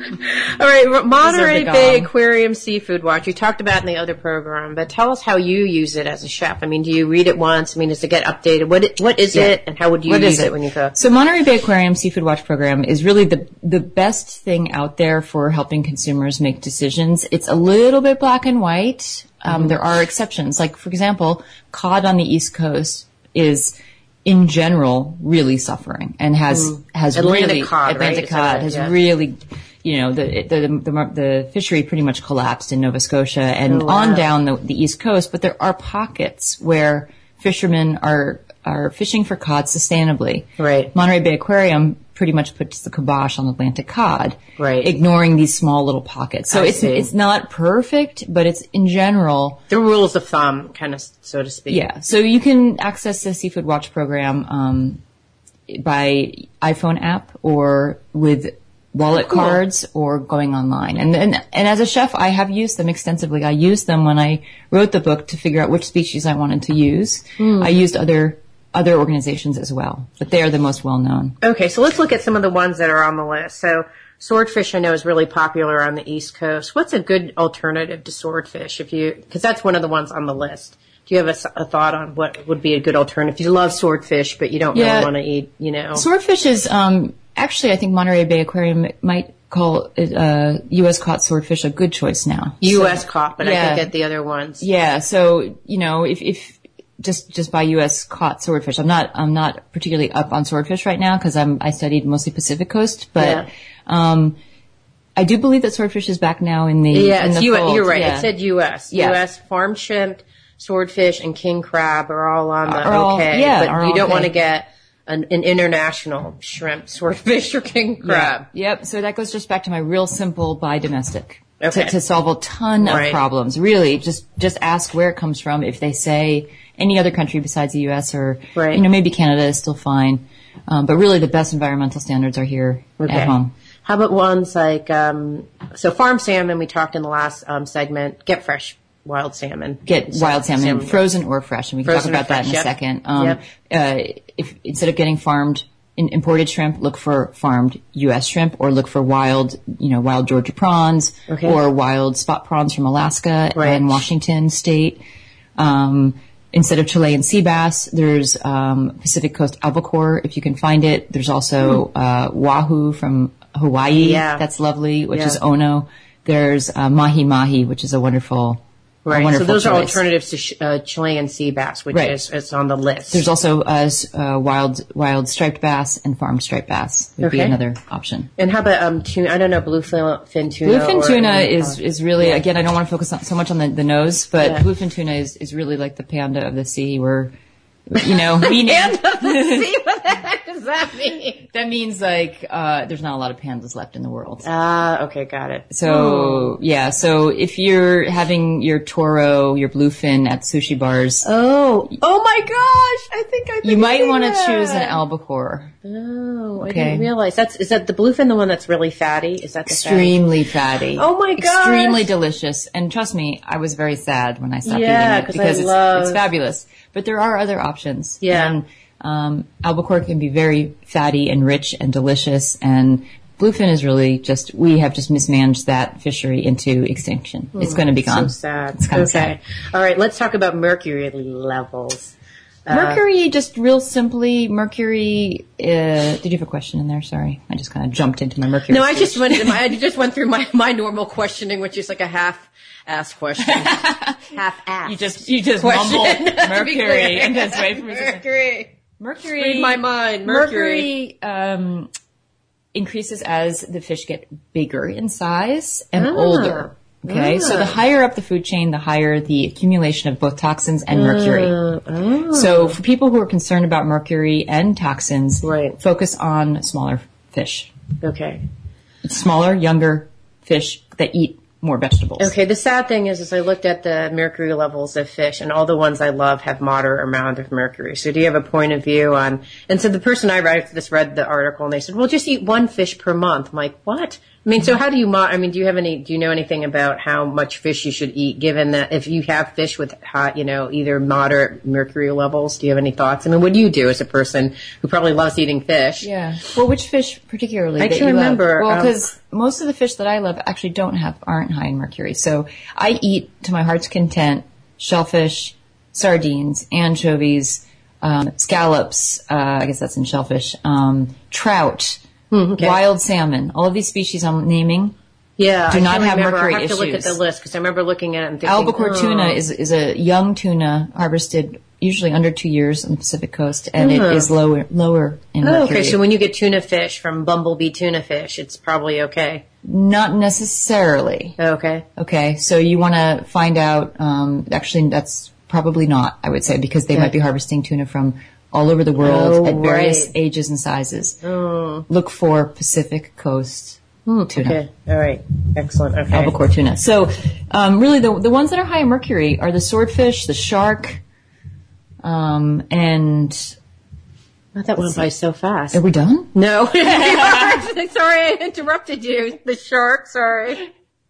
All right, Monterey Deserve the Bay gong. Aquarium Seafood Watch. You talked about it in the other program, but tell us how you use it as a chef. I mean, do you read it once? I mean, does it get updated? What it, what is Yeah. it, and how would you What use is it? it? when you cook? So Monterey Bay Aquarium Seafood Watch program is really the the best thing out there for helping consumers make decisions. It's a little bit black and white. Um, Mhm. There are exceptions. Like, for example, cod on the East Coast is, in general, really suffering and has Mm. has Atlantic really cod, Atlantic right? Is that cod it? has Yeah. really, you know, the, the the the fishery pretty much collapsed in Nova Scotia and Oh, wow. on down the, the East Coast. But there are pockets where fishermen are are fishing for cod sustainably. Right. Monterey Bay Aquarium pretty much puts the kibosh on Atlantic cod, Right. ignoring these small little pockets. So I it's see. it's not perfect, but it's in general the rules of thumb, kind of, so to speak. yeah. So you can access the Seafood Watch program um, by iPhone app or with wallet Oh, cool. cards or going online. And, and and as a chef, I have used them extensively. I used them when I wrote the book to figure out which species I wanted to use. Hmm. I used other other organizations as well, but they are the most well known. Okay, so let's look at some of the ones that are on the list. So swordfish, I know, is really popular on the East Coast. What's a good alternative to swordfish? If you, because that's one of the ones on the list. Do you have a, s- a thought on what would be a good alternative? If you love swordfish, but you don't Yeah. really want to eat, you know. Swordfish is um, actually, I think Monterey Bay Aquarium might call it, uh, U S caught swordfish a good choice now. U S So- caught, but I yeah. think at the other ones. Yeah, so you know, if if just just by U S caught swordfish, I'm not I'm not particularly up on swordfish right now because I'm I studied mostly Pacific Coast, but Yeah. um, I do believe that swordfish is back now in the Yeah, in it's the U S. fold. You're right. Yeah. It said U S. Yeah. U S farm shrimp, swordfish, and king crab are all on the Are all- okay. yeah, but are you all don't want to okay. get an, an international shrimp, swordfish, or king crab. Yeah. Yep. So that goes just back to my real simple buy domestic. Okay. To, to solve a ton Right. of problems. Really, just just ask where it comes from. If they say any other country besides the U S or, Right. you know, maybe Canada is still fine. Um, but really the best environmental standards are here Okay. at home. How about ones like, um, so farm salmon, we talked in the last um, segment, get fresh wild salmon. Get So- wild salmon, frozen or fresh, and we can Frozen talk or about that fresh, in a yep. second. Um, Yep. uh, if instead of getting farmed in imported shrimp, look for farmed U S shrimp, or look for wild, you know, wild Georgia prawns, Okay. or wild spot prawns from Alaska Right. and Washington State. Um, instead of Chilean sea bass, there's um, Pacific Coast albacore if you can find it. There's also uh, wahoo from Hawaii. Yeah. That's lovely, which Yeah. is ono. There's uh, mahi mahi, which is a wonderful. a Right. So wonderful those are choice. alternatives to sh- uh, Chilean sea bass, which Right. is, is on the list. There's also uh, s- uh, wild wild striped bass and farmed striped bass would be Okay. another option. And how about um tuna? I don't know, bluefin tuna. Bluefin or- tuna is is really, Yeah. again, I don't want to focus on, so much on the, the nose, but Yeah. bluefin tuna is, is really like the panda of the sea, where, you know, meaning Panda of the sea? What the heck does that mean? that means like uh, there's not a lot of pandas left in the world. Ah, okay, got it. So yeah, so if you're having your toro, your bluefin at sushi bars, Oh, oh my gosh! I think I. you might want to that. choose an albacore. Oh, I Okay. didn't realize that's is that the bluefin the one that's really fatty? Is that the Extremely fatty. Oh my gosh. Extremely delicious. And trust me, I was very sad when I stopped Yeah, eating it 'cause because I it's, love- it's fabulous. But there are other options. Yeah. And um, albacore can be very fatty and rich and delicious. And bluefin is really just, we have just mismanaged that fishery into extinction. it's going to be gone. So sad. It's kind of okay. sad. All right, let's talk about mercury levels. Uh, Mercury, just real simply, mercury, uh, did you have a question in there? Sorry. I just kind of jumped into my mercury. No, I just speech. went. I just went through my, my normal questioning, which is like a half-ass question, half-ass. You just, you just question. mumble To be mercury clear. and just wait for me to say- Mercury. Mercury. Read my mind. Mercury. Mercury um, increases as the fish get bigger in size and Ah. older. Okay, Ah. so the higher up the food chain, the higher the accumulation of both toxins and mercury. Uh, oh. So for people who are concerned about mercury and toxins, Right. focus on smaller fish. Okay. Smaller, younger fish that eat more vegetables. Okay, the sad thing is, is I looked at the mercury levels of fish, and all the ones I love have moderate amount of mercury. So do you have a point of view on, and so the person I read this read the article, and they said, well, just eat one fish per month. I'm like, what? I mean, so how do you, mo- I mean, do you have any, do you know anything about how much fish you should eat, given that if you have fish with high, you know, either moderate mercury levels, do you have any thoughts? I mean, what do you do as a person who probably loves eating fish? Yeah. Well, which fish particularly? I that can you remember. Love? Well, um, because most of the fish that I love actually don't have, aren't high in mercury. So I eat to my heart's content shellfish, sardines, anchovies, um, scallops, uh, I guess that's in shellfish, um, trout, Mm, okay. wild salmon. All of these species I'm naming yeah, do I not have remember. mercury I have issues. to look at the list because I remember looking at it and thinking, Albacore oh. tuna is is a young tuna harvested usually under two years on the Pacific coast, and Uh-huh. it is lower lower in Oh, mercury. okay, so when you get tuna fish from Bumblebee Tuna Fish, it's probably okay. Not necessarily. Okay. Okay, so you want to find out, um, actually that's probably not, I would say, because they Okay. might be harvesting tuna from all over the world Oh, at various right. ages and sizes. Oh. Look for Pacific Coast Mm, tuna. Okay, all right. Excellent, okay. Albacore tuna. So, um, really the, the ones that are high in mercury are the swordfish, the shark, um, and... Oh, that went by so fast. Are we done? No. Sorry, I interrupted you. The shark, sorry.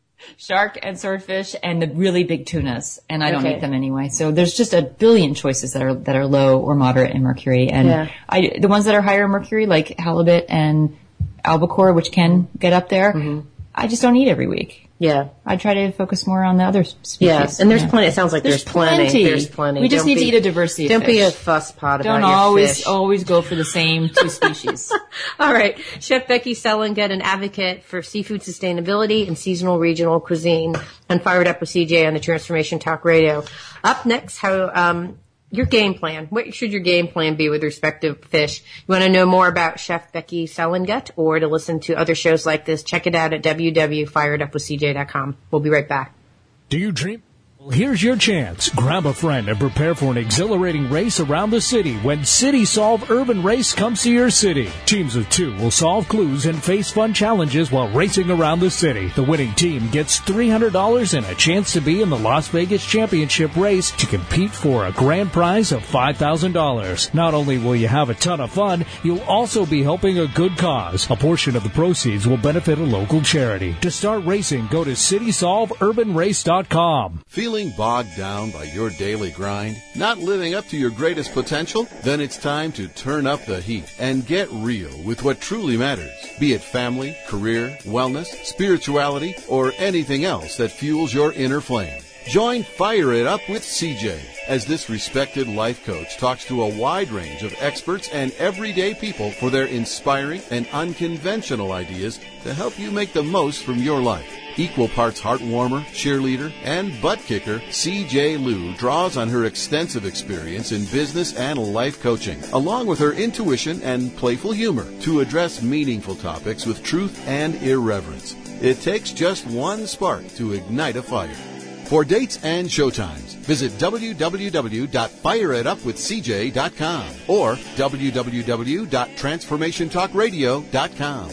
Shark and swordfish and the really big tunas, and I don't Okay. eat them anyway. So there's just a billion choices that are that are low or moderate in mercury, and Yeah. I the ones that are higher in mercury, like halibut and albacore, which can get up there, Mm-hmm. I just don't eat every week. Yeah. I try to focus more on the other species. Yes, and there's Yeah. plenty. It sounds like there's, There's plenty. plenty. There's plenty. We just Don't need to be- eat a diversity of Don't be a fish. fuss pot Don't about your always fish. always go for the same two species. All right. Chef Becky Selengut, an advocate for seafood sustainability and seasonal regional cuisine, and Fired Up with C J on the Transformation Talk Radio. Up next, how um, your game plan. What should your game plan be with respect to fish? You want to know more about Chef Becky Selengut or to listen to other shows like this, check it out at w w w dot fired up with c j dot com. We'll be right back. Do you dream? Well, here's your chance. Grab a friend and prepare for an exhilarating race around the city when City Solve Urban Race comes to your city. Teams of two will solve clues and face fun challenges while racing around the city. The winning team gets three hundred dollars and a chance to be in the Las Vegas Championship race to compete for a grand prize of five thousand dollars. Not only will you have a ton of fun, you'll also be helping a good cause. A portion of the proceeds will benefit a local charity. To start racing, go to city solve urban race dot com. Feeling bogged down by your daily grind? Not living up to your greatest potential? Then it's time to turn up the heat and get real with what truly matters. Be it family, career, wellness, spirituality, or anything else that fuels your inner flame. Join Fire It Up with C J as this respected life coach talks to a wide range of experts and everyday people for their inspiring and unconventional ideas to help you make the most from your life. Equal parts heartwarmer, cheerleader, and butt kicker, C J Liu draws on her extensive experience in business and life coaching, along with her intuition and playful humor, to address meaningful topics with truth and irreverence. It takes just one spark to ignite a fire. For dates and showtimes, visit w w w dot fire it up with c j dot com or w w w dot transformation talk radio dot com.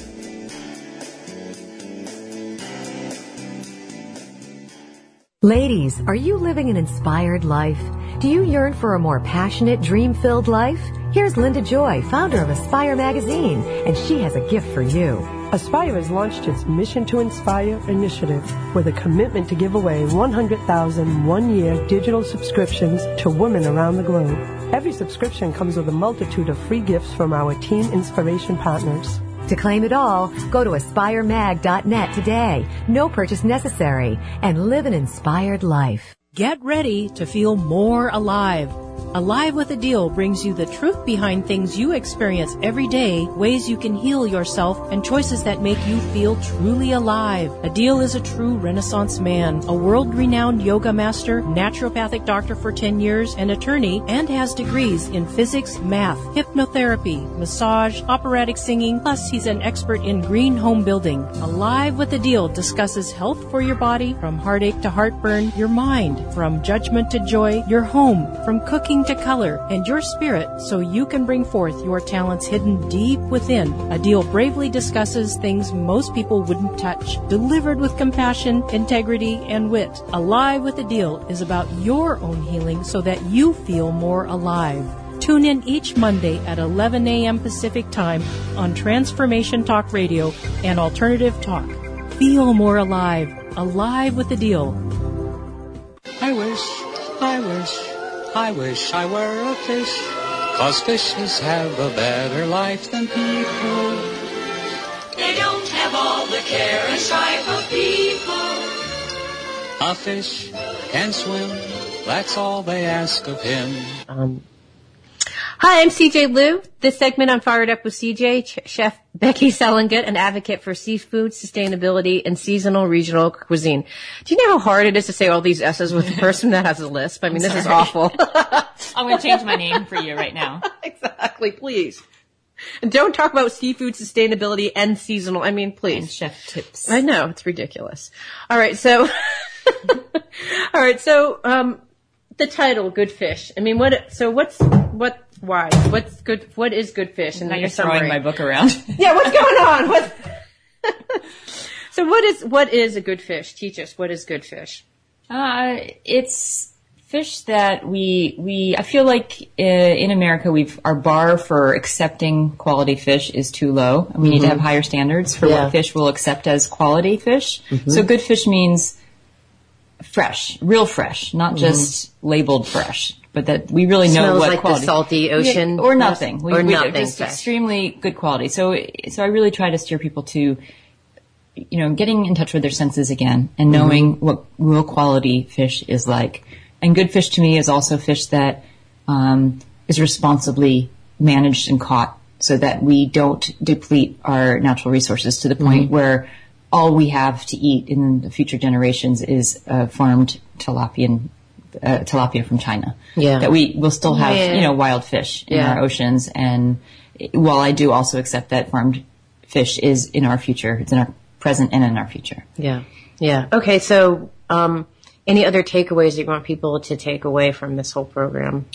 Ladies, are you living an inspired life? Do you yearn for a more passionate, dream-filled life? Here's Linda Joy, founder of Aspire Magazine, and she has a gift for you. Aspire has launched its Mission to Inspire initiative with a commitment to give away one hundred thousand one-year digital subscriptions to women around the globe. Every subscription comes with a multitude of free gifts from our team inspiration partners. To claim it all, go to aspire mag dot net today. No purchase necessary, and live an inspired life. Get ready to feel more alive. Alive with a Deal brings you the truth behind things you experience every day, ways you can heal yourself, and choices that make you feel truly alive. A Deal is a true Renaissance man, a world-renowned yoga master, naturopathic doctor for ten years, an attorney, and has degrees in physics, math, hypnotherapy, massage, operatic singing, plus he's an expert in green home building. Alive with a Deal discusses health for your body, from heartache to heartburn, your mind, from judgment to joy, your home, from cooking to color, and your spirit, so you can bring forth your talents hidden deep within. A Deal bravely discusses things most people wouldn't touch, delivered with compassion, integrity, and wit. Alive with a Deal is about your own healing so that you feel more alive. Tune in each Monday at eleven a.m. Pacific Time on Transformation Talk Radio and Alternative Talk. feel more alive. Alive with a deal. I wish, I wish, I wish I were a fish, 'cause fishes have a better life than people. They don't have all the care and strife of people. A fish can swim, that's all they ask of him. Um, hi, I'm C J Liu. This segment on Fired Up with C J, Ch- Chef Becky Selengut, an advocate for seafood, sustainability, and seasonal regional cuisine. Do you know how hard it is to say all these S's with a person that has a lisp? I mean, I'm this is sorry. awful. I'm going to change my name for you right now. Exactly, please. And don't talk about seafood, sustainability, and seasonal. I mean, please. And chef tips. I know, it's ridiculous. All right, so, all right, so, um, the title, Good Fish. I mean, what, so what's, what, why? What's good, what is good fish? And now then you're your summary. throwing my book around. Yeah, what's going on? What? So what is, what is a good fish? Teach us, what is good fish? Uh, it's fish that we, we, I feel like uh, in America we've, our bar for accepting quality fish is too low. And we need to have higher standards for Yeah. what fish we'll accept as quality fish. Mhm. So good fish means fresh, real fresh, not just labeled fresh, but that we really know Smells what like quality. the salty ocean. Yeah, or nothing. We, Or we, nothing, Just okay. extremely good quality. So, so I really try to steer people to, you know, getting in touch with their senses again and knowing Mm-hmm. what real quality fish is like. And good fish to me is also fish that um, is responsibly managed and caught so that we don't deplete our natural resources to the point Mm-hmm. where all we have to eat in the future generations is uh, farmed tilapia, uh, tilapia from China. Yeah. That we will still have, Yeah. you know, wild fish in Yeah. our oceans. And while I do also accept that farmed fish is in our future, it's in our present and in our future. Yeah. Yeah. Okay. So, um, any other takeaways that you want people to take away from this whole program?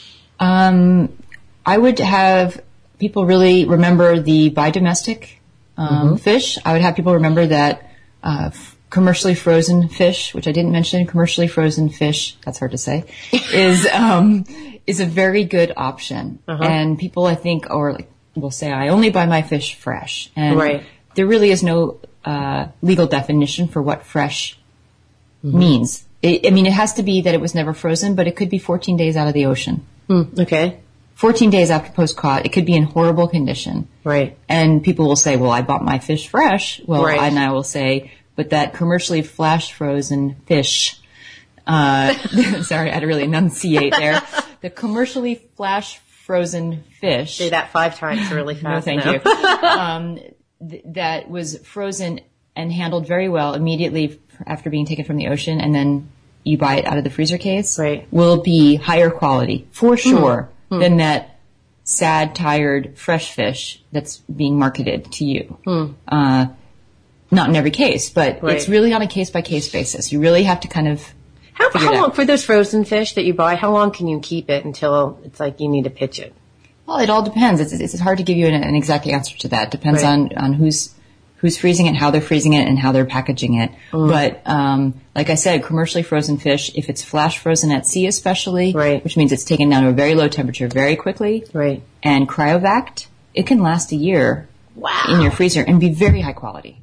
Um, I would have people really remember the buy domestic um, Mhm. fish. I would have people remember that uh, f- commercially frozen fish, which I didn't mention, commercially frozen fish, that's hard to say, is um, is a very good option. Uh-huh. And people, I think, or like, will say, I only buy my fish fresh. And Right. there really is no uh, legal definition for what fresh Mhm. means. It, I mean, it has to be that it was never frozen, but it could be fourteen days out of the ocean. Hmm. Okay. fourteen days after post-caught, it could be in horrible condition. Right. And people will say, well, I bought my fish fresh. Well, Right. and I will say, but that commercially flash frozen fish, uh, sorry, I had to really enunciate there. The commercially flash frozen fish. Say that five times really fast. No, thank now. you. um, th- that was frozen and handled very well immediately after being taken from the ocean, and then you buy it out of the freezer case, right. will be higher quality for sure Hmm. than that sad, tired, fresh fish that's being marketed to you. Hmm. Uh, not in every case, but Right. it's really on a case by case basis. You really have to kind of How, figure how it long, out. for those frozen fish that you buy, how long can you keep it until it's like you need to pitch it? Well, it all depends. It's, it's hard to give you an, an exact answer to that. It depends Right. on, on who's who's freezing it, how they're freezing it, and how they're packaging it. Mm. But um, like I said, commercially frozen fish, if it's flash frozen at sea especially, right. which means it's taken down to a very low temperature very quickly, right. and cryovac, it can last a year wow. in your freezer and be very high quality.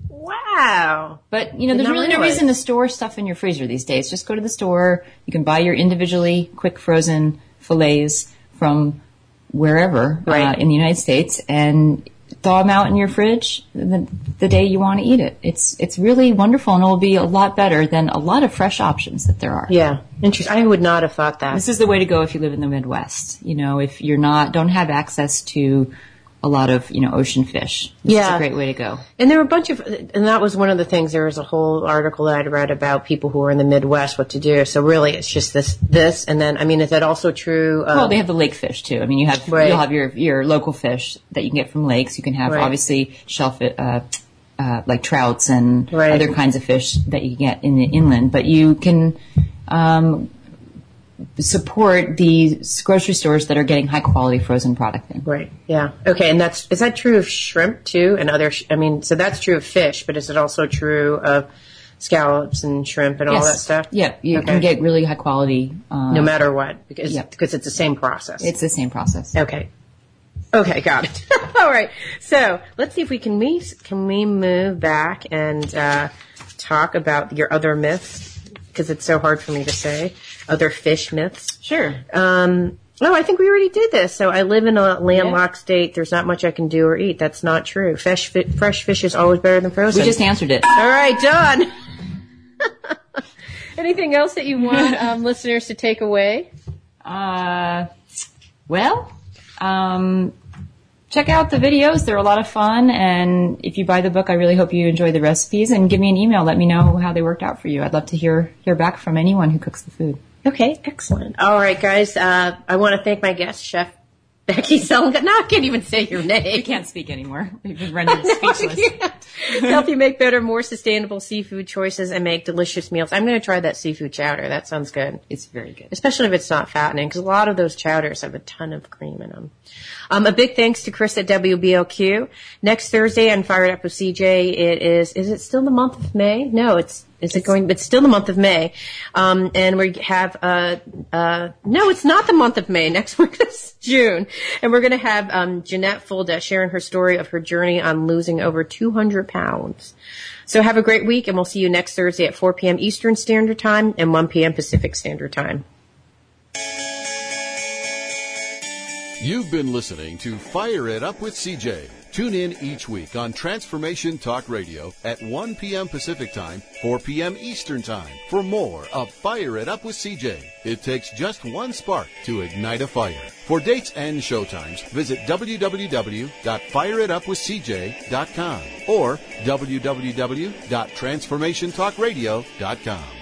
Wow. But, you know, Did there's not really no realize. reason to store stuff in your freezer these days. Just go to the store. You can buy your individually quick frozen fillets from wherever Right. uh, in the United States and thaw them out in your fridge the, the day you want to eat it. It's it's really wonderful, and it will be a lot better than a lot of fresh options that there are. Yeah. Interesting. I would not have thought that. This is the way to go if you live in the Midwest. You know, if you're not, don't have access to a lot of, you know, ocean fish. This Yeah. is a great way to go. And there were a bunch of, and that was one of the things, there was a whole article that I'd read about people who are in the Midwest, what to do. So really it's just this, this, and then, I mean, is that also true? Of, Well, they have the lake fish too. I mean, you have Right. you'll have your your local fish that you can get from lakes. You can have Right. obviously shellfish, uh, uh, like trouts and Right. other kinds of fish that you can get in the inland. But you can um, support the grocery stores that are getting high quality frozen product in. Right. Yeah. Okay. And that's, is that true of shrimp too? And other, sh- I mean, so that's true of fish, but is it also true of scallops and shrimp and all Yes. that stuff? Yeah, you Okay. can get really high quality. Uh, No matter what, because, yeah. because it's the same process. It's the same process. Okay. Okay, got it. All right. So let's see if we can we can we move back and uh, talk about your other myths, because it's so hard for me to say. Other fish myths. Sure. Um, oh, I think we already did this. So I live in a landlocked yeah. state. There's not much I can do or eat. That's not true. Fresh, fi- fresh fish is always better than frozen. We just answered it. All right, done. Anything else that you want um, listeners to take away? Uh, well, um, check out the videos. They're a lot of fun. And if you buy the book, I really hope you enjoy the recipes. And give me an email. Let me know how they worked out for you. I'd love to hear hear back from anyone who cooks the food. Okay, excellent. All right, guys. Uh, I want to thank my guest, Chef Becky Sellengut. No, I can't even say your name. We can't speak anymore. We've been rendered speechless. Help you make better, more sustainable seafood choices and make delicious meals. I'm going to try that seafood chowder. That sounds good. It's very good. Especially if it's not fattening, because a lot of those chowders have a ton of cream in them. Um, a big thanks to Chris at W B L Q. Next Thursday on Fire It Up with C J, it is, is it still the month of May? No, it's, is it going, it's still the month of May. Um, and we have, uh, uh, no, it's not the month of May. Next week is June. And we're going to have, um, Jeanette Fulda sharing her story of her journey on losing over two hundred pounds. So have a great week, and we'll see you next Thursday at four p.m. Eastern Standard Time and one p.m. Pacific Standard Time. You've been listening to Fire It Up with C J. Tune in each week on Transformation Talk Radio at one p.m. Pacific Time, four p.m. Eastern Time for more of Fire It Up with C J. It takes just one spark to ignite a fire. For dates and showtimes, visit w w w dot fire it up with c j dot com or w w w dot transformation talk radio dot com.